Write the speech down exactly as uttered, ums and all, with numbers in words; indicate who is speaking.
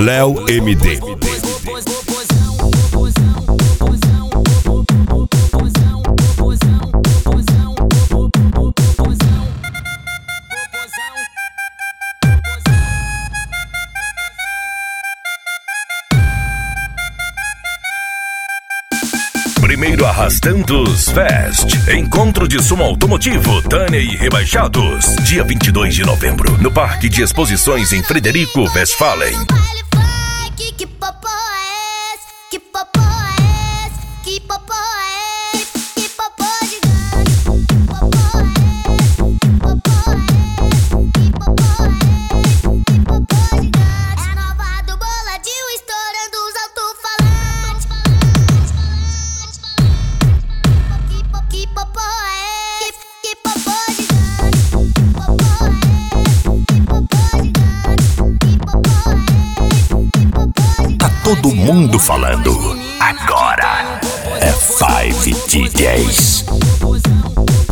Speaker 1: Léo M D.
Speaker 2: Primeiro Arrastandos Fest. Encontro de som automotivo Tânia e Rebaixados. Dia vinte e dois de novembro, no Parque de Exposições em Frederico Westphalen. Todo mundo falando. Agora é Five D Js.